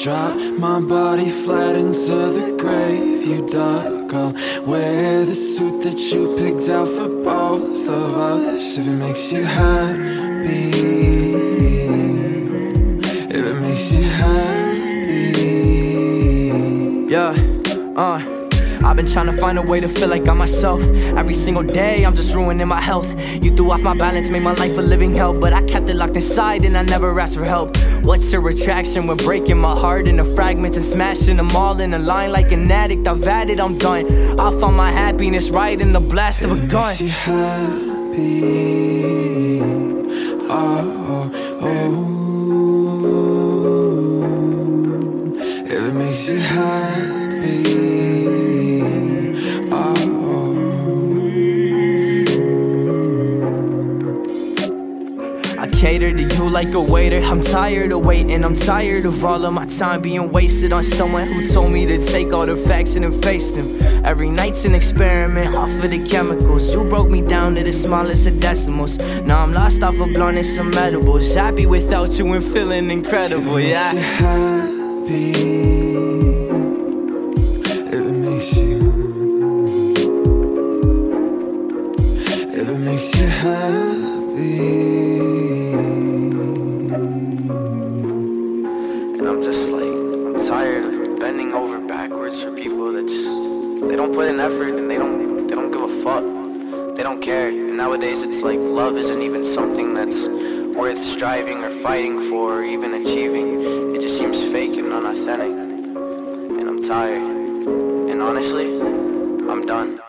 drop my body flat into the grave you dug. I'll wear the suit that you picked out for both of us. If it makes you happy, if it makes you happy. Yeah, I've been trying to find a way to feel like I'm myself. Every single day I'm just ruining my health. You threw off my balance, made my life a living hell, but I kept it locked inside and I never asked for help. What's a retraction? We're breaking my heart into fragments and smashing them all in a line like an addict. I've had it, I'm done. I found my happiness right in the blast of a gun. If it makes you happy, oh, oh. If it makes you happy, I cater to you like a waiter. I'm tired of waiting, I'm tired of all of my time being wasted on someone who told me to take all the facts and face them. Every night's an experiment off of the chemicals. You broke me down to the smallest of decimals. Now I'm lost off of blunt and some edibles. Happy without you and feeling incredible, yeah. If it makes you happy, if it makes you happy. And I'm just like, I'm tired of bending over backwards for people that just, they don't put in effort and they don't give a fuck. They don't care. And nowadays it's like love isn't even something that's worth striving or fighting for or even achieving. It just seems fake and unauthentic. And I'm tired. And honestly, I'm done.